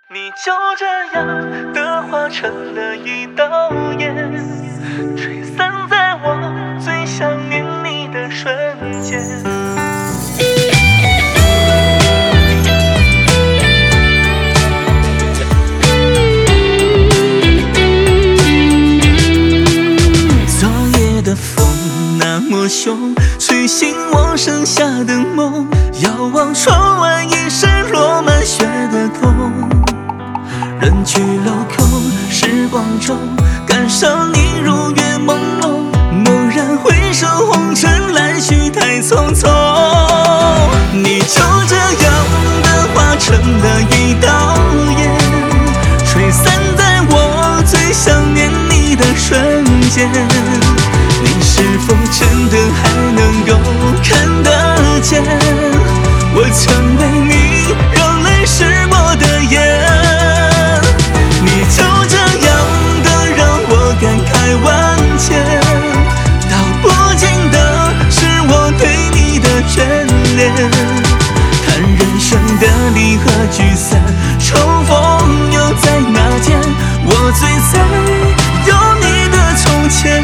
你就这样的化成了一道烟，吹散在我最想念你的瞬间。昨夜的风那么凶，吹醒我剩下的梦，遥望窗外已是落满雪的冬。人去楼空，时光中感伤你如月朦胧，猛然回首，红尘来去太匆匆。你就这样的化成了一道烟，吹散在我最想念你的瞬间。你是否真的还能够看得见，我曾为你热泪湿过的眼？看人生的离合聚散，重逢又在哪天？我最在有你的从前。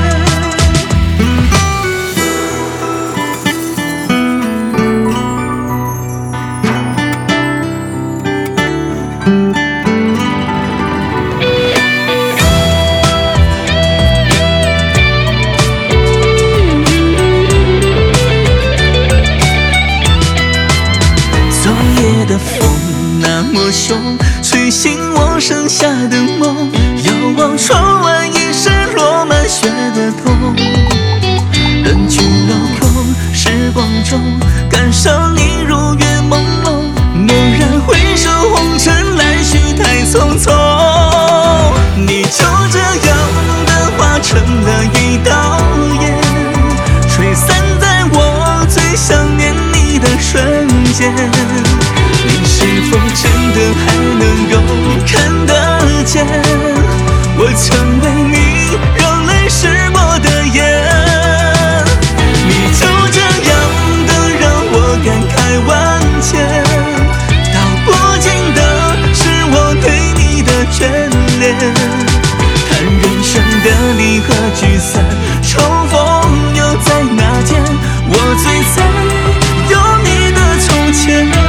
的风那么凶，吹醒我剩下的梦，遥望窗外已是落满雪的冬。人去楼空，时光中感伤你如月朦胧，猛然回首，红尘来去太匆匆。你就这样的化成了一道烟，吹散在我最想念你的瞬间。你是否真的还能够看得见，我曾为你热泪湿过的眼？你就这样的让我感慨万千，道不尽的是我对你的眷恋。看人生的离合聚散，重逢又在哪天？我最在有你的从前。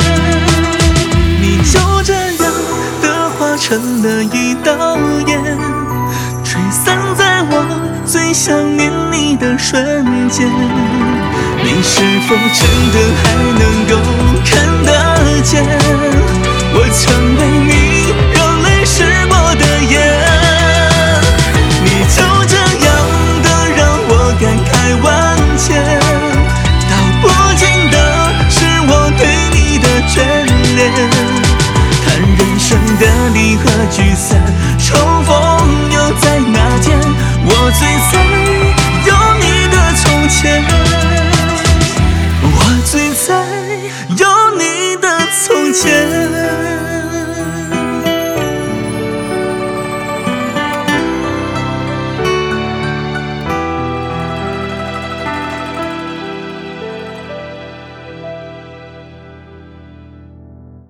成了一道烟，吹散在我最想念你的瞬间。你是否真的还能够看得见，我曾为你热泪湿过的眼？你就这样的让我感慨万千，道不尽的是我对你的眷恋。看人生的离合聚散，重逢又在哪天？我最在有你的从前。